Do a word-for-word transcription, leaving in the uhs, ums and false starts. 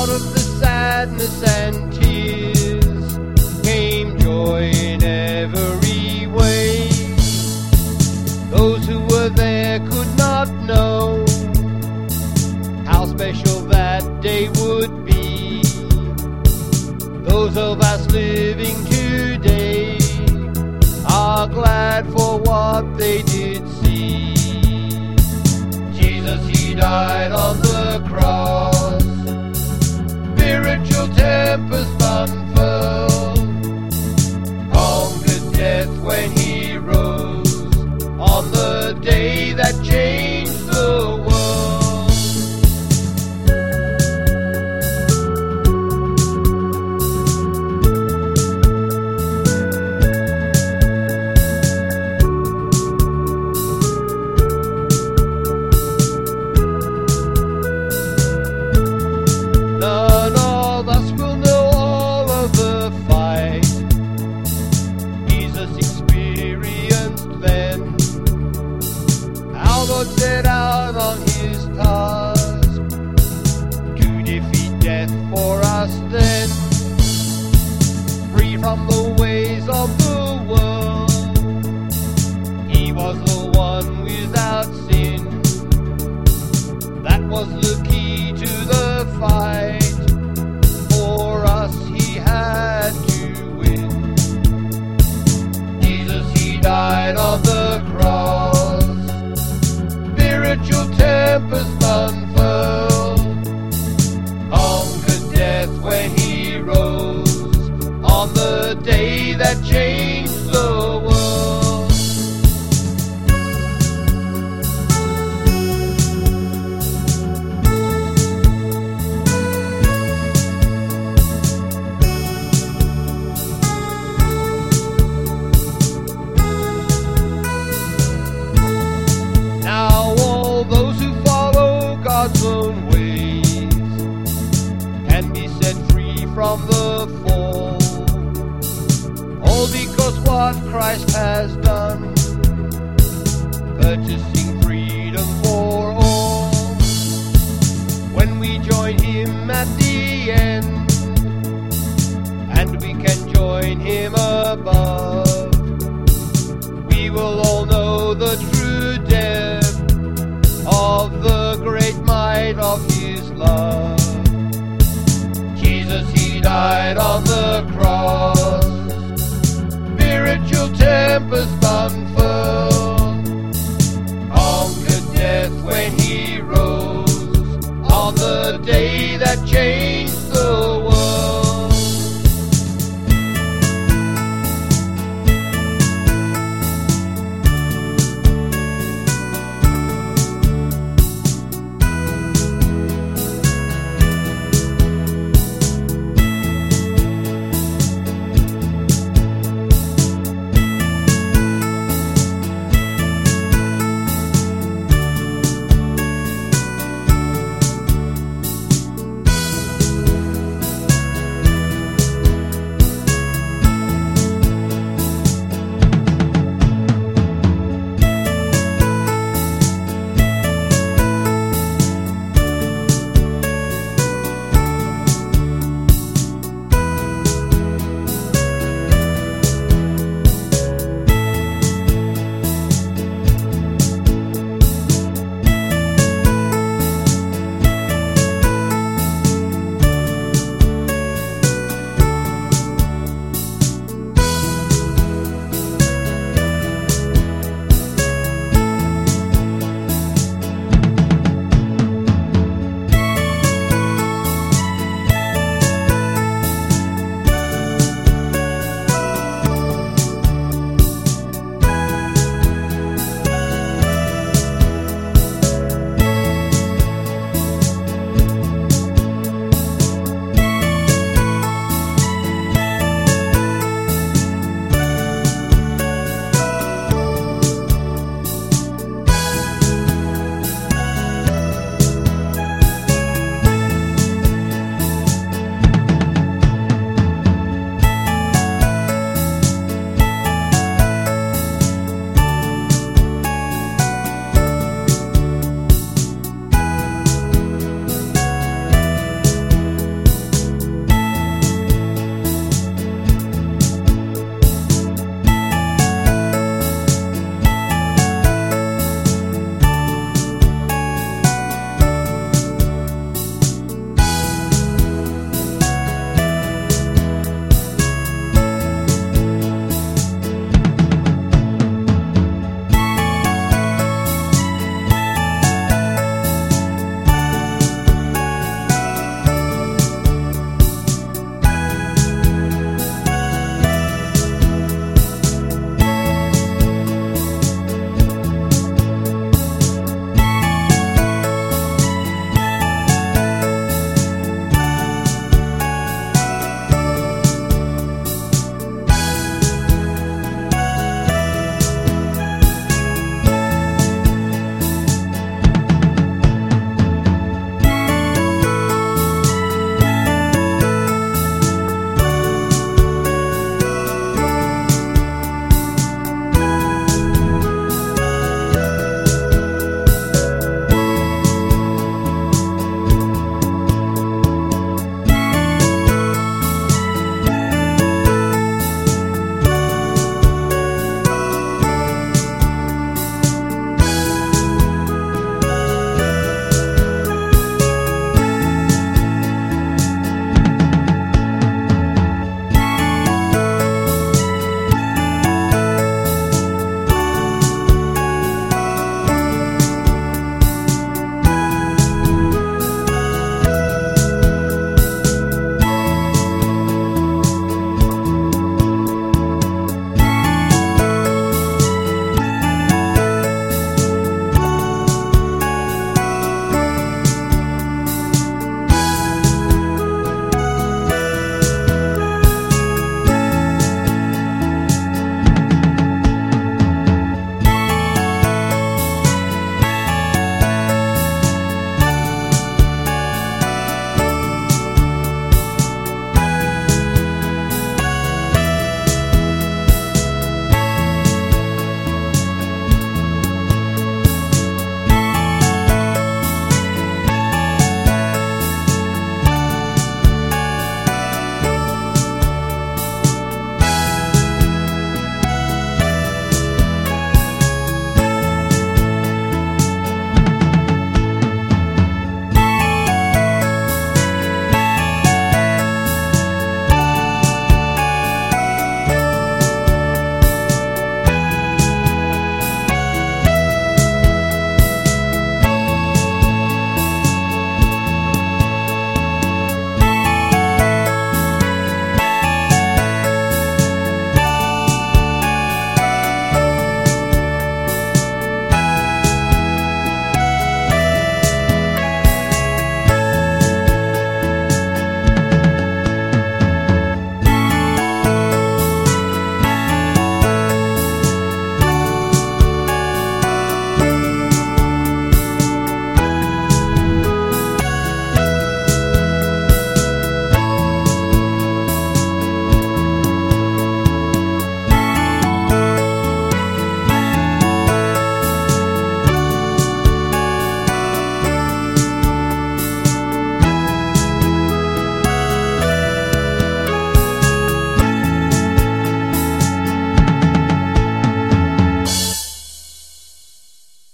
Out of the sadness and tears came joy in every way. Those who were there could not know how special that day would be. Those of us living today are glad for what they did see. Jesus, he died on the cross. Spiritual tempest unfurled, conquered death when he rose on the day that changed the world. None of us will know all of the fight Jesus experienced then. Our Lord set out on his task to defeat death for us then. Free from the ways of the world, he was the one without sin. That was the key to the fight. For us he had to win. Jesus, he died on the cross. Spiritual tempest unfurled, conquered death when he rose on the day that changed the world. Now all those who follow God's own ways can be set free from the fall, all because what Christ has done, purchasing freedom for all. When we join him at the end, and we can join him above, we will all know the true depth of the great might of his love. Jesus, he died on the cross. Spiritual tempest